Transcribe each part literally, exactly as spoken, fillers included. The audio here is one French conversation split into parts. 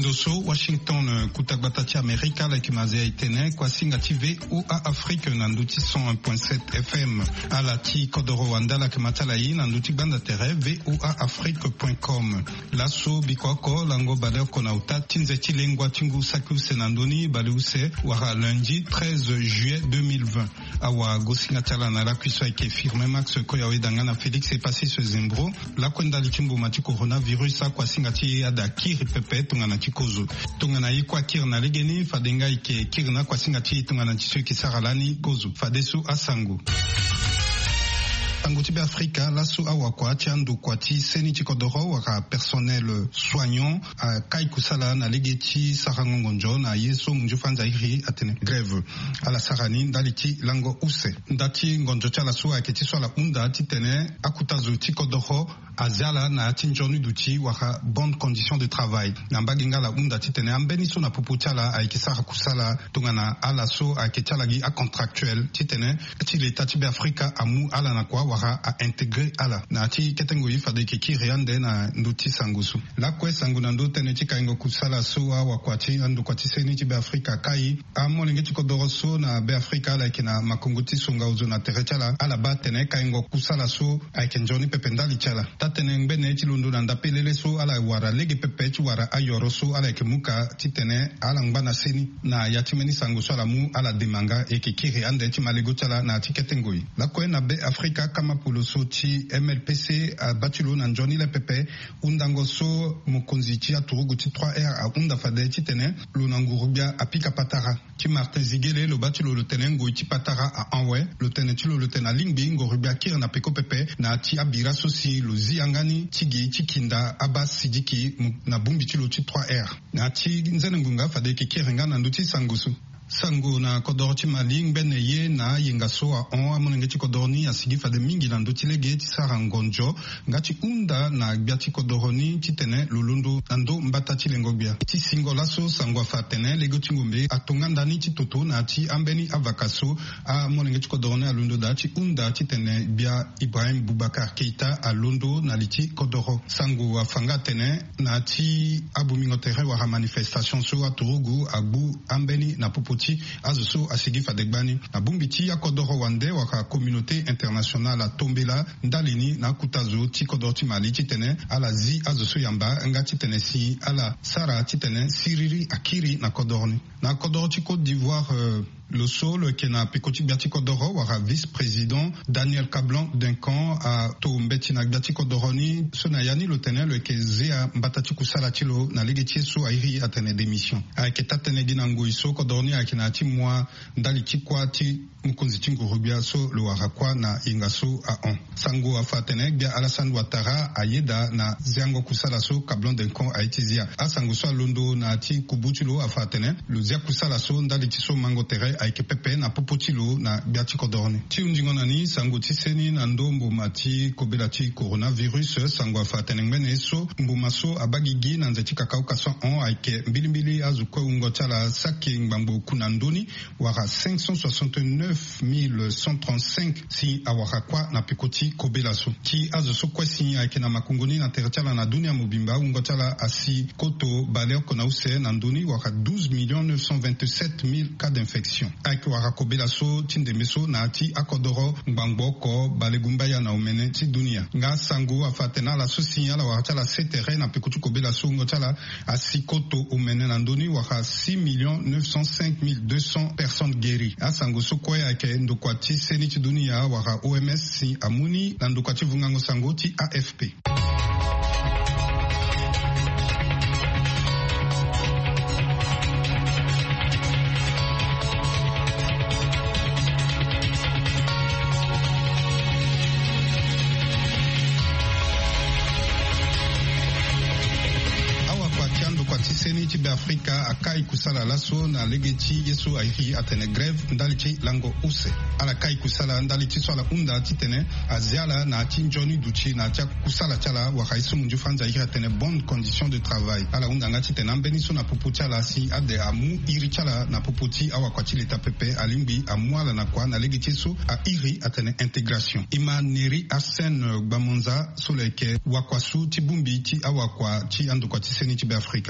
Ndoso, Washington, Kutabatati Amerika, la Kimazia Itene, Kwasinga T V ou à Afrique, Nanduti cent un point sept F M, à la Ti Kodoro Wanda, la Kematalaï, Nanduti Bandatere, V O A Afrique point com. Lasso, Bikwako, Lango Bader Konauta, Tinzeti Lengua Tingu Saku Senandoni, Baleuse, Wara lundi treize juillet deux mille vingt. Awa Gosinga Talana, la Kuiswa Ike firme Max Koyawe Dangana Félix est passé ce Zimbro, la Kwenda Lichimbo Mati Coronavirus, Kwasinga Ti Ada Kiri Pepe, Tungana Chikozo. Tungana Ikwa Kirna Legeni, Fadenga Ike Kirna Kwasinga Ti Tungana Chisu Kisaralani, Kozo, Fadesu Asango. Tangotibe Afrika, lasso awakwa, tiandu kwati, seni chikodoro, waka personnel soignant, a kai kusala na legeti sarangongonjo na yeso mjufanza iri atene grève. Ala sarani, ndaliti lango use. Ndati ngonjo chala suwa aketi swala unda titene, akutazu chikodoro, azala na atinjonu duti waka bonne condition de travail. Nambaginga la unda titene, ambeni so na pupuchala aikisara kusala, tungana ala so akechalagi a contractuel, titene, tile tatibe Afrika amu ala na kwa wara a intégré ala na ti ketengo ifade ke kiriande na nduti sangusu la kwe sangu na ndote ne tika ingo kusala so wa kwati andu kwati seni ti be Afrika kai a molinge ti kodoroso na be Afrika la kina makonguti sunga uzo na terechala ala batene kai ingo kusala so ai kenjoni pependali chala tatene ngbe ti lundu na ndapelele so ala wara lege pepe ti wara ayoro so ala ke muka ti tene ala ngba seni na yatimeni sangusu ala mu ala demanga e ke kiriande ti malego chala na ti ketengo la kwe na be Afrika kama pulo so ti M L P C a batulo na Johnny le pepe undango so mokonzi ti aturugu ti trois R a unda fade ti tene lo nangurubia a pika patara ti Martin Zigele lo batulo lo tene ngo ti patara a anwe lo tene ti lo lo tene lingbi ngo rubia kir na peko pepe na ti abira so si lo ziangani tigi ti kinda Abbas Sidiki na bumbi ti lo ti trois R na ti nzene ngunga fade ke kirenga na nduti sangusu sango na kodorti maling bene ye na yenga so a on amonenge ti kodorni asigi fade mingi na ndo ti lege ti sarangonjo ngati unda na biati kodoroni ti tene lulundu ando mbata ti lengo bia ti singola so sango fa tene lego ti ngombe atonganda ni ti toto na ti ambeni avakaso a monenge ti kodoroni alundo da ti unda ti tene bia Ibrahim Boubacar Keita alundo na liti kodoro sango afanga tene na ti abumingotere wa manifestation so aturugu agbu ambeni na popo azuso asigi fadegbani na bumbiti ya kodoro wande waka communauté internationale tombela ndalini na kutazo ti kodorti mali titene ala zi azuso yamba nga titene si ala sara titene siriri akiri na kodorni na kodorti Côte d'Ivoire euh, le sol qui na pekoti biati kodoro wara vice-président Daniel Kablan Duncan a to mbeti na biati kodoroni sona yani lo tene le kezea mbatati kusala tilo na legeti so airi atene démission a ketatene dinango iso kodorni a kinati mwa ndali tikwa ti mukonzi tingo rubia so lo warakwa na ingaso a on sango afatene bia Alassane Ouattara ayeda na ziango kusala so Kablan Duncan a itizia a sango so londo na ti kubutulo afatene lo zia kusala so ndali tiso mango tere aike pepe na popotilo na biati kodorni ti undingona ni sango ti seni na ndombo mati kobela ti coronavirus sango afatene ngene so mbuma so abagigi na nzeti kakao kaso on aike mbilimbili azukwe ungo tala saki ngbango kuna ndoni wara cinq cent soixante-neuf mille cent trente-cinq si awarakwa na pekoti kobela so ti azuso kwesi aike na makungoni na teretala na dunia mobimba ungo tala asi koto baleo kona use na ndoni wara douze millions neuf cent vingt-sept mille cas d'infection aike wara kobela so tinde meso na ti akodoro ngbango ko balegumba ya na umene ti dunia nga sango afatena la so signala wara tala setere na pekoti kobela so ungo tala asi koto umene na ndoni wara six millions neuf cent cinq mille deux cents personnes guéries a sango so kwa yake ndokwati seni ti dunia wara O M S si amuni na ndokwati vungango sango ti A F P. Seni ti be Afrika akai kusala laso na legeti yeso airi atene grève ndali ti lango use ala kai kusala ndali ti swala unda ti tene aziala na ti njoni duchi na tia kusala tiala waka isu munju fanza airi atene bonne condition de travail ala unda nga ti tene ambeni so na popo tiala si ade amu iri tiala na popo ti awa kwa ti leta pepe alimbi amu ala na kwa na legeti so a iri atene intégration ima neri Arsène Gbamonza so leke wakwasu ti bumbi ti awa kwa ti ando kwa ti seni ti be Afrika na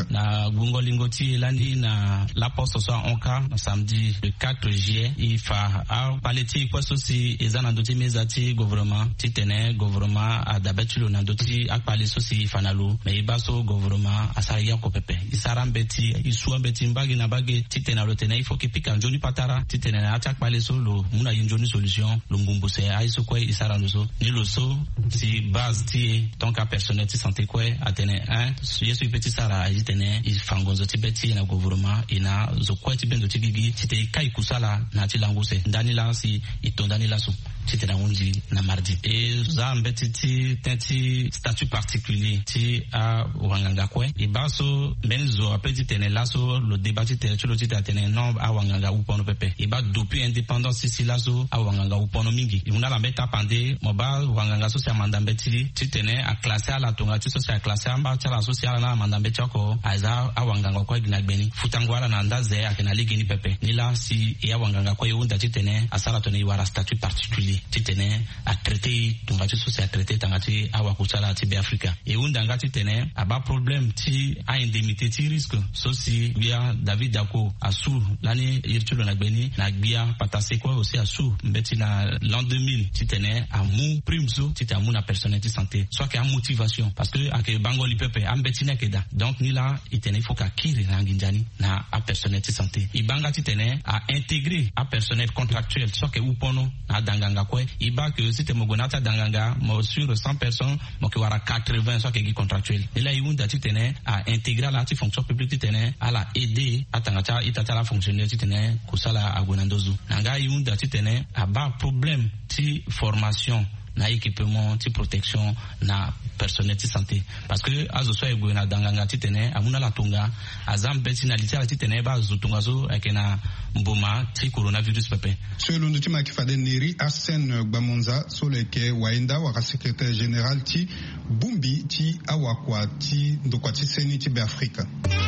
gungo lingoti landi na la poste soit onka samedi le quatre juillet il fa a paleti quoi sosi ezana ndoti mezati gouvernement titene gouvernement a dabetulo na ndoti akpali sosi fanalu mais ibaso gouvernement asaya ko pepe isara mbeti isuwa mbeti mbagi na bagi titena lotena il faut que pika njoni patara titene na atak pali solo muna yinjoni solution lumbumbuse aiso ko isara ndoso ni loso si base ti ton cas personnel ti santé ko atene un yesu petit sara ajitene il fangonzo tibeti na gouvernement ina zo ko ti bendo tigigi tite kai kusala na ti languse ndani la si itondani la su tite na unji na mardi et za mbeti ti tenti statut particulier ti a wanganga ko e baso benzo apeti tene laso le débat ti tele chulo ti tene non a wanganga upono pepe e ba depuis indépendance si laso a wanganga upono mingi una la beta pande mo ba wanganga so sia manda mbeti ti tene a classé à la tonga ti so sia classé amba ti la social na manda mbeti ko aiza a wanganga ko gina gbeni futangwala na ndaze akena ligini pepe ni la si e a wanganga ko yunda ti tene a sala tone wara statut particulier ti tene a traité tonga ti so sia traité tangati a wakusala ti be Africa e unda ngati tene a ba problème ti a indemnité ti risque so si bia David Dako asu lani irtulo na gbeni na gbia patase ko aussi asu mbeti na l'an deux mille ti tene a mu prime so ti ta mu na personnalité santé soit que a motivation parce que ake bango li pepe ambeti na keda donc ni la itene il faut ka kiri na nginjani na a personnalité santé ibanga ti tene a intégrer a personnel contractuel soit que upono na danganga ko iba que si te mogonata danganga mo sur cent personnes mo ke wara quatre-vingts soit que contractuel et là iunda ti tene a intégrer la ti fonction publique ti tene a la aider atangata itata la fonctionnaire ti tene kusala agonandozu nanga iunda ti tene a ba problème ti formation na équipement ti protection na personnel ti santé parce que azo so ego na danganga ti tene amuna la tonga azambe ti na litera ti tene ba zo tonga zo ekena mboma ti coronavirus pepe so lo nditi ma ki fade niri Arsène Gbamonza so leke waenda wa secrétaire général ti Bumbi ti awakwa ti ndokwa ti seni ti be Afrika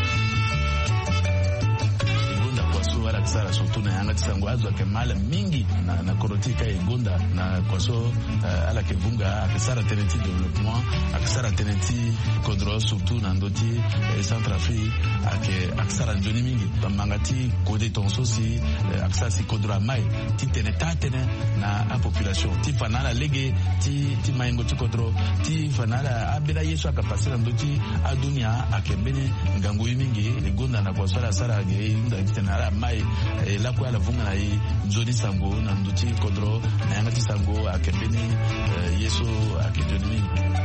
wala kisara surtout na yanga tisango azwa ke mala mingi na na korotika egonda na kwaso uh, ala ke bunga akisara teneti développement akisara teneti kodro surtout na ndoti eh, Centrafrique ake akisara njoni mingi bamangati kode tonso si eh, akisara si kodro mai ti tene tatene na a population ti fanala lege ti ti maingo ti kodro ti fanala abela yesu akapasira ndoti adunia akembene ngango mingi egonda na kwaso ala sara ge nda kitena mai e la kwa la vunga na i nzoni sango na nduti kodro na yanga ti sango akembeni uh, yeso akejoni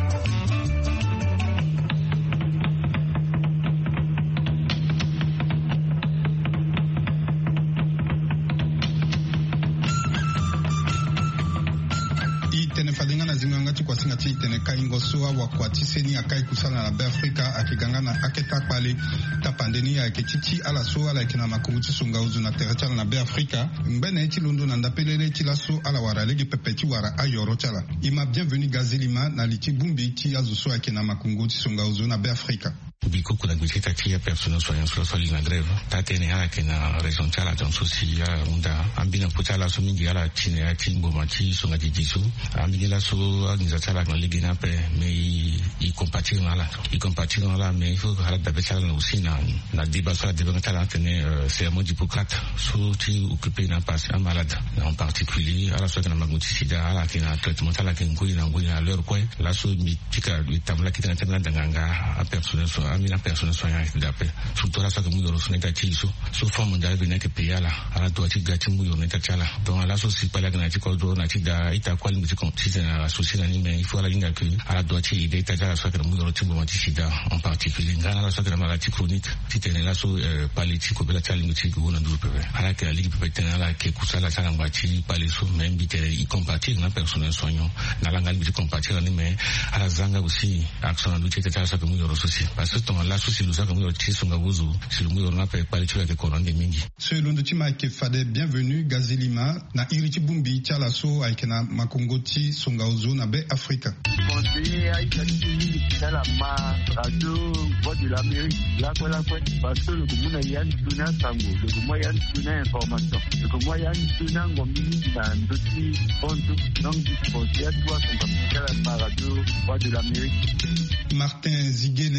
tene fadinga na zinganga ti kwasinga ti tene kaingo soa wakwa ti seni akai kusala na be Afrika akiganga na aketa kwale ta pandemia aketiti ala so ala kina makumu ti sunga uzu na territoire na be Afrika mbene ti londo na ndapelele ti laso ala wara legi pepe ti wara ayoro chala ima bienvenue Gazilima na liti Bumbi ti azu so akina makungu ti sunga uzu na be Afrika biko kuna gwikita kia persona soya so so na grève tatene hala kena région chala dans souci ya unda ambina putala so mingi ala chine ya chimbo machi so ngati jisu ambina la so ngiza chala na ligi na pe me i compatir ala i compatir ala me il faut hala da chala na usina na diba so de ben chala tene serment d'Hippocrate so ti occupé na passe un malade en particulier ala so kana maguti sida ala kena traitement ala ken ngui na ngui na leur quoi la so mi tika itamla kitana tena danganga a persona so amina persona soya dape sutora sa mu yoro suneta chiso so forme ndale bina ke peyala ala to ati gati mu yoro neta chala donc ala so si pala na ti ko do na ti da ita kwali mu ti kon ti na associé na ni mais il faut ala linga que ala do ati ide ta chala so que mu yoro ti mo ti sida en particulier ngana la so que maladie chronique ti tene la so paliti ko bela chala mu ti go na du pepe ala ke ali pepe tene ala ke kusala chala ngati pali so même bitere i compatir na persona soignon na langa ni ti compatir ni mais ala zanga aussi action na du ti chala so que mu yoro soci parce que la souci nous a comme le tisi songa buzu si le mouyo na pe pali tu avec corona mingi selon de tima ke fade bienvenue Gazilima na iriti Bumbi tiala so aikena makongoti songa uzu na be Afrika conseiller aïkati tala ma radio voix de l'Amérique la quoi la quoi parce que le commun yan tuna sango le commun yan tuna information le commun yan tuna ngomini na ndoti ponto donc conseiller toi son tala ma radio voix de l'Amérique Martin Ziguele Mukon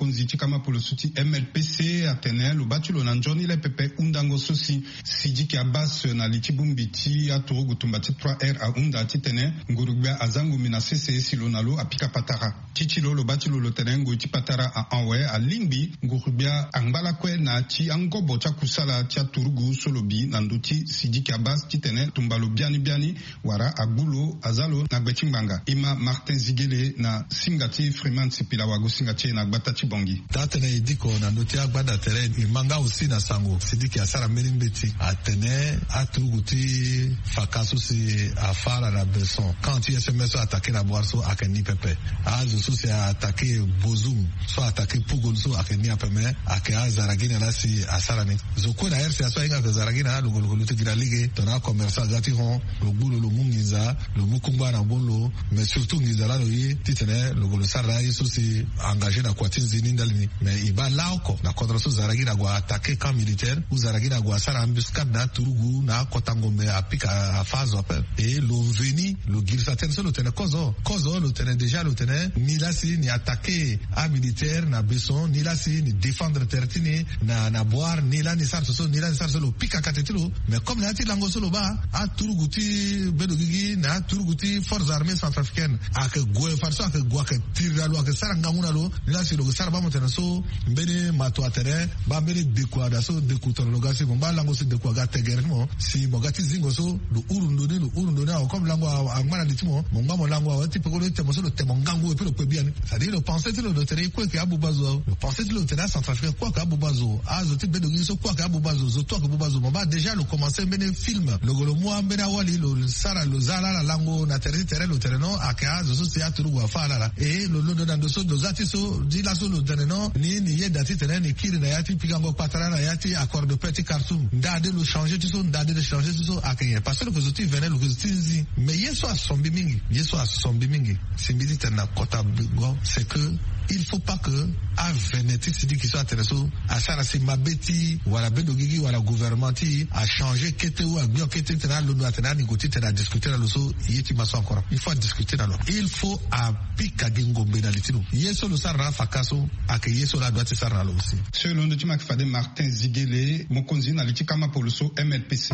mukonzi chikama polo suti M L P C atene lo batulo na njoni le pepe undango sosi Sidiki Abbas na lichibumbiti atoro gutumbati trois R a unda titene ngurubia azangu mina C C S lonalo apika patara chichilo lo batulo lo tenengo patara a anwe a limbi ngurubia angbala kwe na chi angobo cha kusala cha turugu solobi na nduti Sidiki Abbas titene tumbalo biani biani wara agulo azalo na gbechimbanga ima Martin Zigele na singati Freeman Sipila wago singati na gbata chibongi tatene idiko na nduti agbada tere imanga aussi na sango Sidiki asara merimbeti atene aturuguti fakasu si afara la beson quand il se met à attaquer la boisson à Kenny Pepe a je suis à attaquer Bozum so attaquer Pugolso à Kenny Pepe à Kea Zaragina là si à Sarani zoko na R C A so inga que Zaragina le golo te gira ligue tona commerçant gatiron le boulot le mungiza le mukumba na bolo mais surtout ngiza là lui titene le golo sarra yeso si engagé na kwati zini ndalini mais iba laoko na contre so Zaragina go attaquer camp militaire ou Zaragina go sara embuscade na Turugu na Kotangombe apika a phase open et lo veni lo gilsaten so lo tene kozo kozo lo tene déjà lo tene ni là si ni attaquer a militaire na beson ni là si ni défendre tertini na na boire ni là ni sar so ni là ni sar so lo pika katetilo mais comme là ti lango so lo ba a Turuguti bedogigi na Turuguti forces armées centrafricaines a que goe farso a que goa que tire lo a que sara ngamuna lo ni là si lo sara ba mo tene so mbene mato atere ba mbene dekwada so dekutoro lo gasi ba lango so dekwaga tegermo si mogati zingo so lo urundone lo urundone a comme lango a ngana litimo mo ngamo lango a tipo ko le temo so lo temo ngango e pe lo pe bien ça dit le penser ti lo do tere ko ke abubazo le penser ti lo tere centrafricain quoi que abubazo a zo ti bedogi so quoi que abubazo zo to que abubazo mo ba déjà le commencer bene film le golo mo bene wali lo sara lo zala la lango na tere tere lo tere no a ke a zo so ti aturu wa fa la e lo lo do so do zati so di la so lo tere no ni ni ye dati tere ni kiri na yati pigango patara na yati accord de petit cartoon ndade lo changer tu so ndade de changer tu so a ke parce que zo ti venait lo zo ti zi mais yeso a sombi mingi yeso a sombi mingi simbidi tena kota bigo c'est que il faut pas que à veneti sidi qui soit intéressé à ça si mabeti wala bedogigi wala gouvernement ti a changer kete ou a bien kete tena lo doit tena négocier tena discuter là so yeti maso encore il faut discuter là il faut à pika gingo benalitino yeso lo sarra fakaso a que yeso la doit sarra là aussi selon le tima fade Martin Zigele mokonzi na litikama poloso M L P C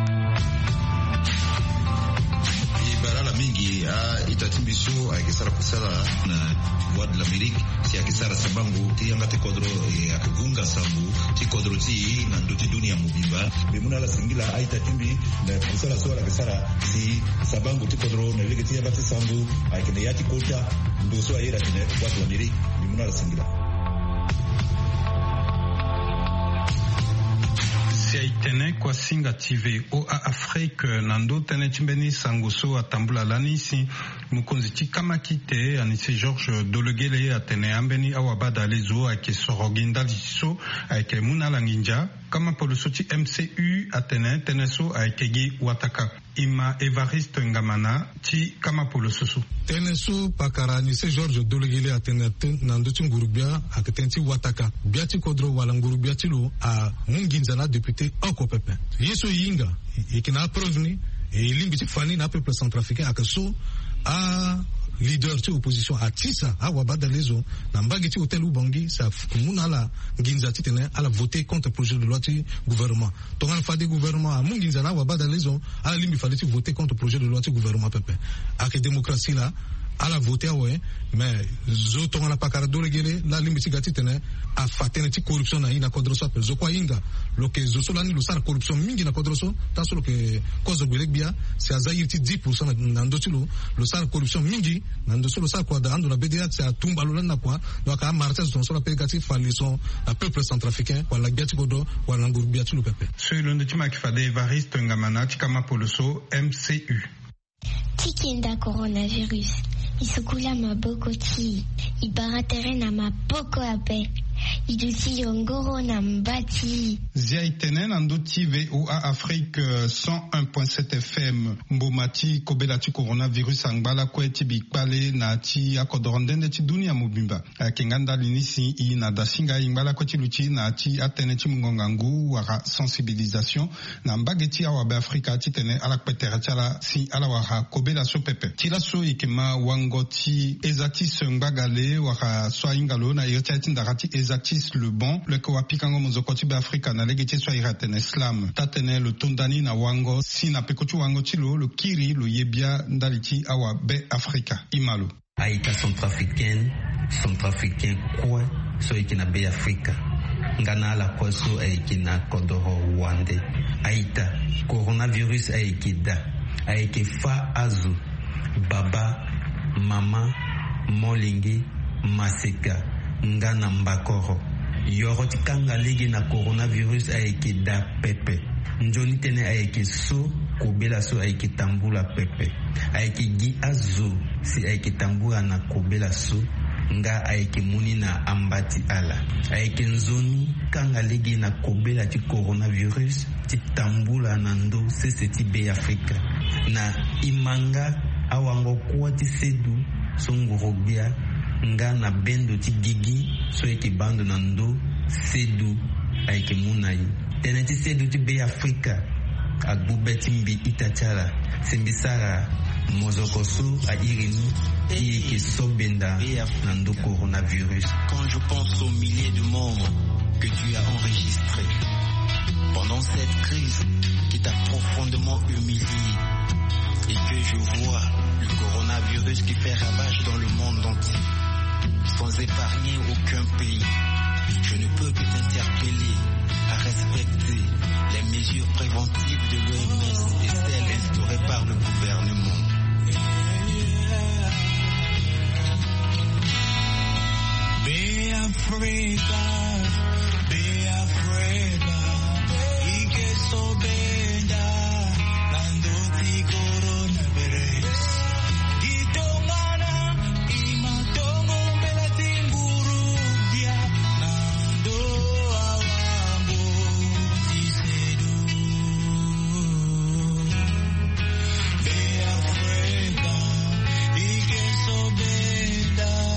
barala mingi a itatimbiso a kisara kusala na voix de l'Amérique si a kisara sabangu ti angate kodro e akuvunga sambu ti kodro ti na ndoti dunia mubimba bemuna la singila a itatimbi na kusala so la kisara si sabangu ti kodro na lege ti angate sambu a kene yati kota ndoso a ira tine voix de l'Amérique bemuna la singila Tene kwa singa T V o a Afrique nando tene chimbeni sangoso atambula lanisi mukonzi chikama kite anisi Georges Dolegele atene ambeni awabada lezo ake soroginda liso ake muna langinja kama polosoti M C U atene teneso ake gi wataka ima Evariste Ngamana ti kama polososo teneso pakara anisi Georges Dolegele atene nando chingurubia akatenti wataka biati kodro walangurubia tilo a munginzana député Oko Pepe yeso yinga ikina preuve et limbiti fani na peuple centrafricain akaso a leader de opposition a tisa a wabada lezo na mbagiti hotel ubangi sa kumuna la nginza titene ala voter contre projet de loi du gouvernement tonga fa de gouvernement a munginza na wabada lezo ala limbi fallait voter contre projet de loi du gouvernement Pepe a que démocratie là à la voter ouais mais zoto on la pakara dolegele la limiti gati tene a fatene ti corruption na ina kodroso pe zokwa inga lo ke zo solani lo sara corruption mingi na kodroso taso lo ke kozo belebia c'est a zairti dix pour cent na ndotilo lo sara corruption mingi na ndoso lo sara kwa da ando na B D A c'est a tumba lo na kwa do ka martin son so la pegati falison la peuple centrafricain kwa la biati godo kwa la nguru biati lo pepe selon le tima qui fade Evariste Ngamana kama poloso M C U tikinda coronavirus isukula maboko ti ibaratere na maboko ape iduti yongoro na mbati. Zia itene na ndoti V O A Afrique cent un point sept F M. Mbomati kobela ti coronavirus angbala kweti bikpale na ti akodorondende ti dunia mobimba. Kenganda linisi i na dasinga ingbala kweti luti na ti atene ti mungongangu wara sensibilisation na mbageti awa be Afrika ti tene ala kpetere ti ala si ala wara kobela so pepe. Tila so ikema wangoti ezatis mbagale wara so ingalo na irtia ti ndarati ezatis le bon le kwa pikango mozokoti be Afrika na legeti so iratene slam. Tatene le tondani na wango si na pekotu wango ti lo le kiri lo yebia ndaliti awa be Afrika imalo. Aïta centrafricaine, centrafricain quoi so ikina be Afrika. Ngana la kwaso aikina kodoro wande. Aïta coronavirus aikida. Aike fa azu baba mama molingi masika ngana mbakoro. Yoroti kanga ligi na coronavirus aikida pepe. Njoni tene aike so kobela so aike tambula pepe. Aike gi azu si aike tambula na kobela so nga aike muni na ambati ala. Aike nzoni kanga ligi na kobela ti coronavirus ti tambula na ndo sese ti be Afrika. Na imanga awango kuwa ti sedu so ngorobia nga na bendo ti gigi so eke bando na ndo sedu aike munai. Tene ti sedu ti be Afrika agbube ti mbi itachala simbisara mozokoso a irini i eke sobenda na ndo coronavirus. Quand je pense aux milliers de morts que tu as enregistrés pendant cette crise qui t'a profondément humilié et que je vois le coronavirus qui fait ravage dans le monde entier sans épargner aucun pays, je ne peux que t'interpeller à respecter les mesures préventives de l'O M S et celles instaurées par le gouvernement. Be Africa, be Africa, y que sobenda, dando ti coronavirus. Gitongana, y matongo bela tingurubia, nando awango ti sedu. Be Africa, y que sobenda.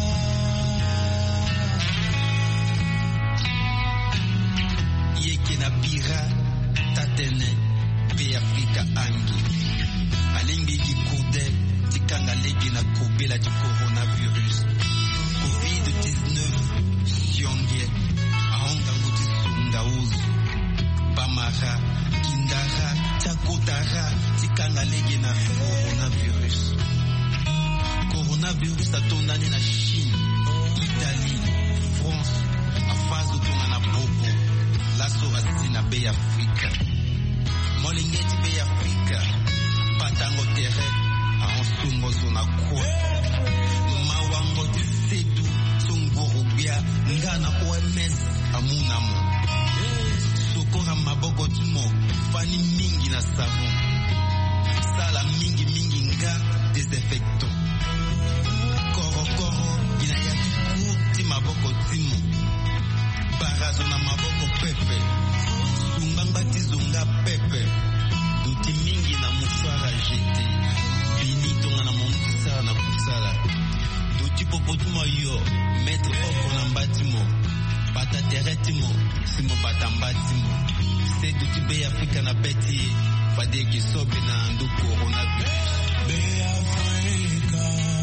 Bira tatene pe Afrika angi alingi ki kude tikanga legi na kobela di coronavirus covid dix-neuf sionge ahonga nguti sunga uzu bamara kindara takotara tikanga legi na coronavirus coronavirus atondani na Chine, Italie, France afazo tunga na bobo laso asina be Afrika molingeti be Afrika patango tere ahonsungo zona kwa mawango ti sedu sungorubia ngana O M S amunamo sokora maboko timo fani mingi na savon sala mingi mingi nga desinfectant koro koro ina ya kuti maboko timo barazo na maboko pepe sumbanga tizunga pepe duti mingi na mushwara jete bini tonga na momusa na kusala duti popotuma yo mettre oko na mbatimo pata teretimo simo pata mbatimo se duti be Afrika na beti fade ki sobe na ndo coronavirus be Afrika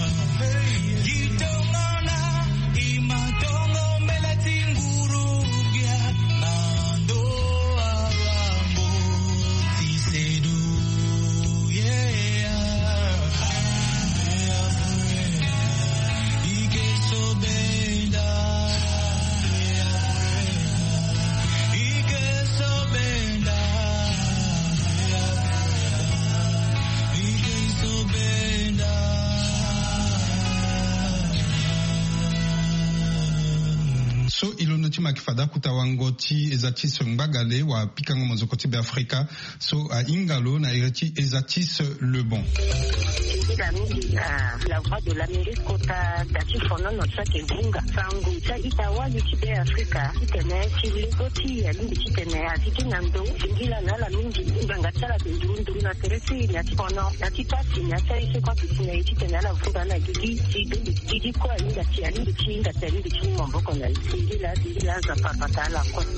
gitongana imatongo melatingu benda kifada kutawangoti ezatis mbagale wa pikango mozokoti be Afrika so a ingalo na ireti ezatis le bon. La mingi la voix de l'Amérique kota dati fono no sake bunga sangu ta itawa likibe Afrika itene chilikoti ya lingi kitene atiki nando singila na la mingi nganga tsala ndundu na teresi ya fono ati pati ya sai se kwa kitine itene la vuga na gigi gigi gigi kwa inga tia lingi kinga tali lingi momboko na singila singila za papata la kwa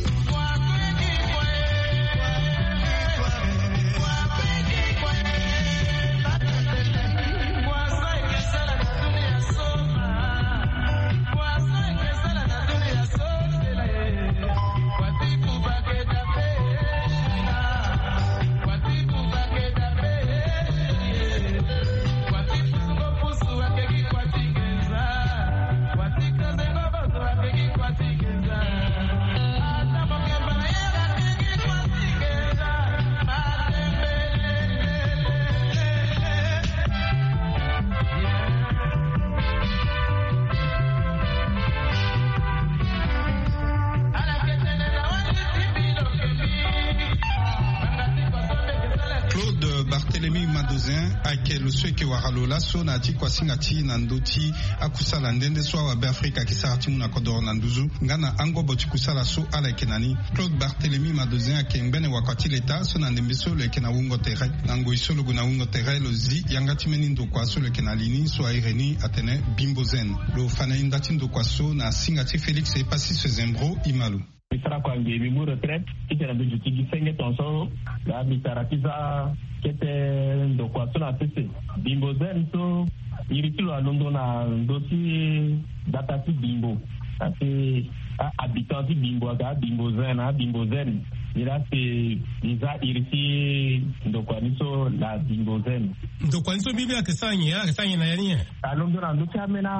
akelu sweke waralola so na ati kwa singati na ndoti akusala ndende so wa Afrika kisarati muna kodoro na nduzu ngana ango boti kusala so ala kenani Claude Barthélemy Madozin akembene wakati leta so na ndembeso le kena wungo tere nango isolo guna wungo tere lozi yangati meni ndo kwa so le kena lini so aireni atene bimbozen lo fana indati ndo kwa so na singati Félix e pasi se zembro imalu Mitara kwa ngebi mu retraite kitera ndu tigi senge tonso la mitara kiza kete ndo kwa so na tese bimbo zen so iritilo alondo na ndosi datati bimbo ati habitanti bimbo aga bimbo zen a bimbo zen ila se iza iriti ndo kwa niso la bimbo zen ndo kwa niso bibi akisanye akisanye na yani alondo na ndocha mena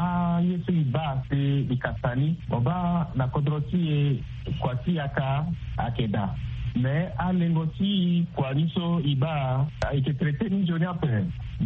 a yesu iba se ikasani oba na kodroti kwa si aka akeda mais alengoti kwa niso iba ike traité ni joni après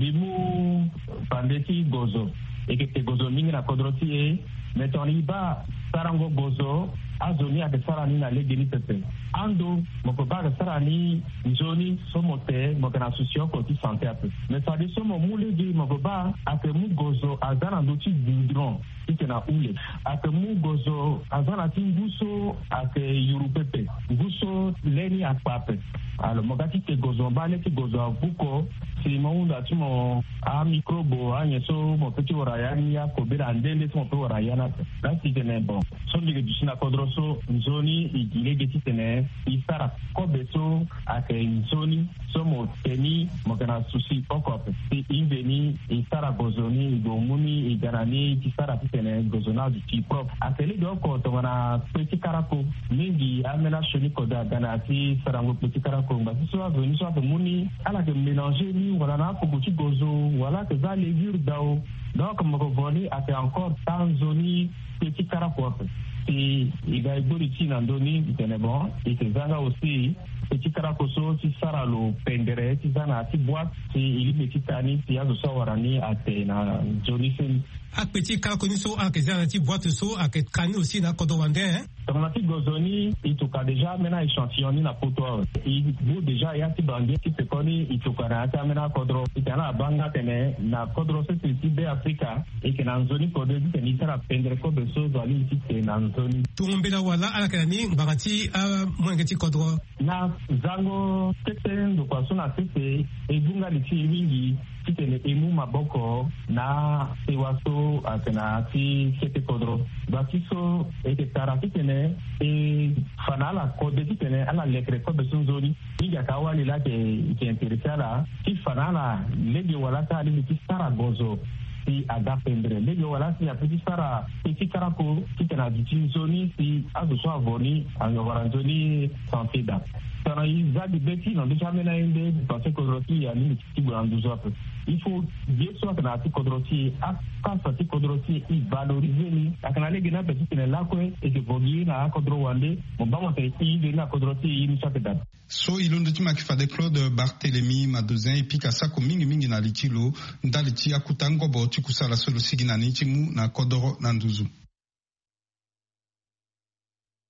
bimu pandeti gozo ike gozo mingi na kodroti mais ton iba sarango gozo azoni akesarani na legeni pepe ando mokoba akesarani njoni somote mokana susio koti santé ape mais ça dit somo mulegi mokoba akemu gozo azana ndoti dudron ikena ule akemu gozo azana tinguso ake yurupepe guso leni akpape alors mogati te gozo bale te gozo abuko si maunda timo a microbo anyeso mo peti orayani ya kobera ndende mo pe orayana la tene bon so ndige dishina kodroso nzoni igile tene isara kobeso ake nzoni somo teni mogana susi okope si inveni isara gozoni igomuni igarani isara tene gozona du tipo ateli doko tongana peti karako mingi amena shoni koda ganati sarango peti karako ngasi so aveni so muni ala ke mélanger ni wala na ko buti gozo wala que za levure dao donc mo voni ate encore tanzoni petit karako si iga ibori china ndoni tene bon et que zanga aussi petit karakoso si saralo pendere si zana si boîte si ili petit tani si azo sawarani ate na jonisen a petit karakoni so a kezana ti boîte so a ke kani aussi na kodowande hein tomati gozoni ituka deja mena échantillon na poto il bu deja ya ti bandi ti se koni ituka na ta mena kodro itana banga tene na kodro se ti be Afrika e ke na nzoni kodro ti ni sara pendere ko be so zo ali ti na nzoni tumbela wala ala kanani bagati a mwengeti kodro na zango tete ndo kwa sona tete e bunga li ti wingi titene emu maboko na sewaso atena ti kete kodro bakiso e ke tara titene e fanala kode titene ala lekre ko be sunzoni iga kawali la ke ke interesala ti fanala lege wala ta ali ti sara gozo si aga pendre lege wala si apeti sara ti karako titena di zoni si azo so avoni anyo waranzoni santé da sana izadi beti no deja mena inde parce que kodroti ya ni ti branduzo ape il faut bien sûr que na ti kodroti a quand ti kodroti i valoriser ni akana lege na petit tene la ko e que vogi na kodro wande mo ba mo te ti de na kodroti ni sakeda so ilondo ti makifade Claude Barthélemy Madozin et pikasa ko mingi mingi na litilo ndali ti akutango bo ti kusala solo sigina ni ti mu na kodoro na nduzu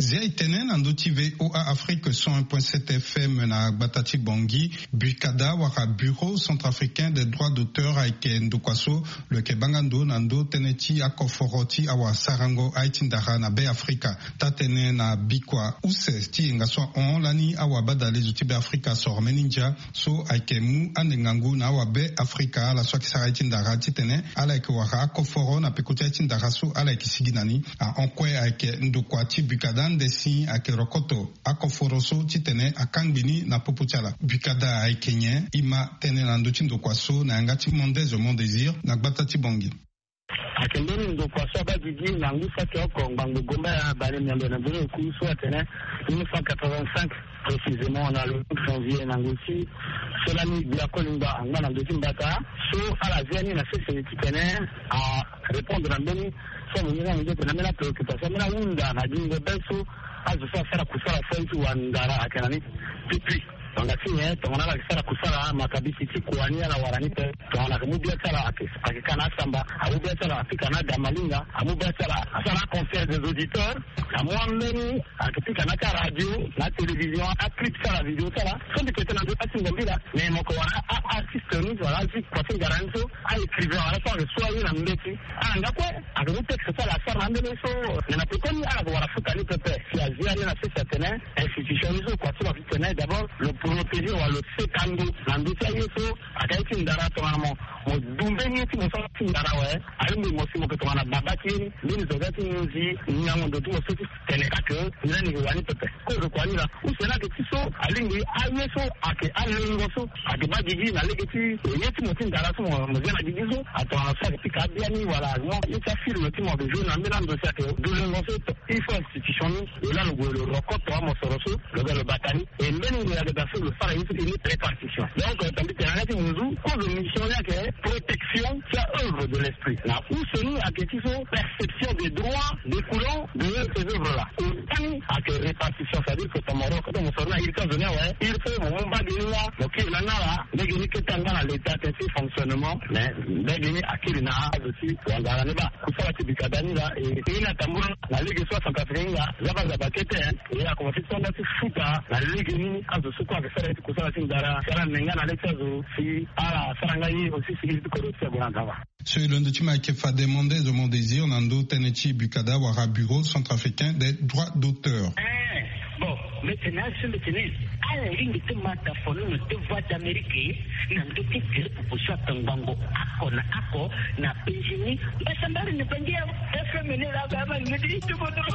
Zia itene nandoti V O A Afrique cent un point sept F M na Batati Bongi, Bukada waka bureau centrafricain des droits d'auteur aike ndokwaso, le kebangando nando teneti akoforoti awa sarango aitindara na Be Africa, tatene na bikwa use ti ngaswa on lani awa badale zuti Be Africa sor meninja, so aike mu anengangu na awa Be Africa la swaki sara aitindara titene, ala ike waka akoforo na pekuti aitindara so ala ike siginani, a onkwe aike ndokwati Bukada ndesi ake rokoto akoforoso titene akangbini na popuchala Bukada aikenye ima tene na ndochi ndokwaso na ngati mondeze mon désir na Batati Bongi akendeni ndokwaso abadidi na ngusa kyoko mbango gomba ya bale myando na bune kuso atene mille neuf cent quatre-vingt-cinq précisément on a le janvier na ngosi cela ni bia kolinga angana ndochi mbata so ala zeni na sese titene a répondre na mbeni so mwenye ndochi na mena préoccupation mena unda na jingo beso azo sa sara kusala fentu wa ndara akanani pipi Tongasiye, tongana la kisara kusala makabisi tikuwania na waranite, tongana kumubia sala akikana samba, amubia sala akikana damalinga, amubia sala asana concert des auditeurs, amwambeni akipika na radio, na télévision, aclip sala video sala, sondi kete na duka singombila, mais moko wana artiste ni wala zi kwa singaranzo, a écrivain wala sa resoi na mbeti, a ngakwe, akamutek sala sala mbele so, nena pekoni ala kwa warafuka ni pepe, si azia na sisa tene, institutionizo kwa sila vitene, d'abord, le protéger ou le sécando nandutia yeso akaiti ndara tongana mo mo dumbe nyeti mo sa ndara we ayi mo simo ko tongana babaki ni ni zogati nzi nyango ndo tu so teneka ke nani ni wani pepe ko ro kwani la usena ke tiso alingi ayeso ake alingo so ake bagigi na legeti yeti mo ndara so mo zena gigizo atona sa pika biani wala mo ita firme ti mo de jour na mbela ndo sa ke dulengo so il faut institution et là le rokoto mo soroso le batani et mbeni ni la le faire une répartition. Donc, tandis que la nous cause une mission qui est protection, qui est œuvre de l'esprit. Là où c'est nous à question perception des droits découlant de ces œuvres-là. Autant à que répartition, c'est-à-dire que ton moro, quand on s'en a, il s'en donné, ouais, il faut mon bas de loi, donc il en a là, mais il y a que tant dans l'état de fonctionnement, mais il y a qui n'a aussi, on va la débat. Pour ça, c'est du cadani là, et il y a tambour, la Ligue soit sans café, là, là, là, là, et la conversation là, c'est fou, la Ligue ni, à ce quoi, sara kusala sindara sara nengana letezo si ala sarangai aussi si korupsi bonandawa. Sur le document qui fait demander de mon désir nando tenechi Bukada wara bureau centrafricain des droits d'auteur. Bon, maintenant je me tenais à la ligne de mata fono de voix d'Amérique nando kike pour soit tangango ako na ako na penjini basambari ne pendia F M ne la gaba ne dit tout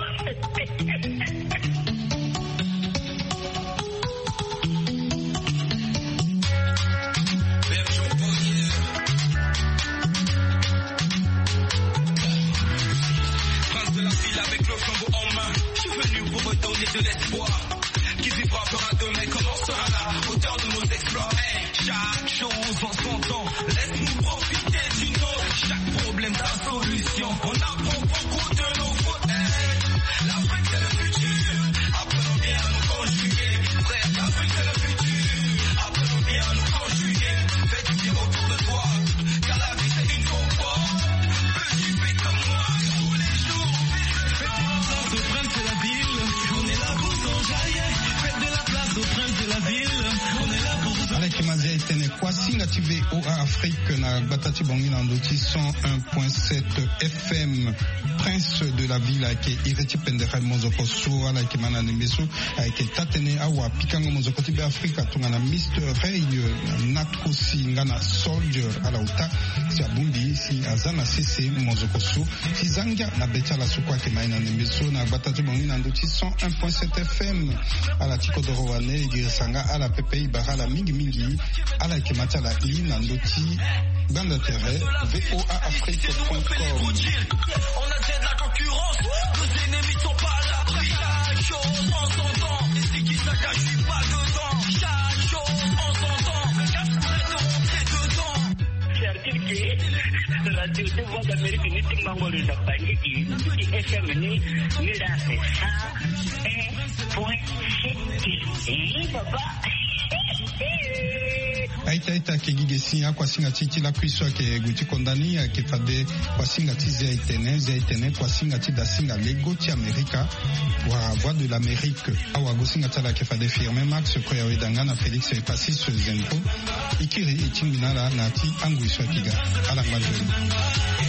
de l'espoir, qui vivra fera demain commencera la hauteur de nos exploits. Hey, chaque chose en son temps, laisse-nous profiter du nôtre. Chaque problème sa solution, on apprend beaucoup de nos fautes. Hey, l'Afrique c'est le futur, apprenons bien à nous conjuguer. Frère, l'Afrique c'est le futur, apprenons bien à nous conjuguer. Fais du bien autour de toi, car la vie c'est une confort. Petit fait comme moi, tous les jours. Fais la place au prince de la ville. Faites de la place au prince de la ville. On est là pour vous. Avec Mazia Etene Kwasi na T V O A Afrique na Batati Bongi na Ndoti cent un point sept F M. Prince de la ville avec Ireti Pendera Mozokoso ala ke mana nemeso avec Tatene awa pikango Mozokoti be Afrika tungana mister Ray Natkosi ngana soldier ala uta si abundi si azana cc Mozokoso si zanga na betala sukwa ke maina nemeso na Batati Bongi na Ndoti cent un point sept F M ala Tikodoro wane igirisanga ala Pepe Barala mingi mingi ala ke matala i na Ndoti bande terre V O A Afrique point com. On a déjà de la concurrence, nos ennemis sont pas à l'abri. Chaque chose en son temps, et c'est qui ça cache, je suis pas dedans. Chaque chose en son temps, le gars pourrait te rentrer dedans. C'est-à-dire que la radio de voix d'Amérique n'est pas encore le zapanier qui F M ni ni là c'est ça un point sept. Et papa aita ita ke gigesi ya kwa singa titi la kwiso ke guti kondani ya ke fade kwa singa tizi ya itene ya itene kwa singa tida singa lego ti Amerika wa voix de l'Amérique awa go singa tala ke fade firme Max ko ya wedanga na Felix e Passis Zempo ikiri itingina la na ti angwisho kiga ala ngajoni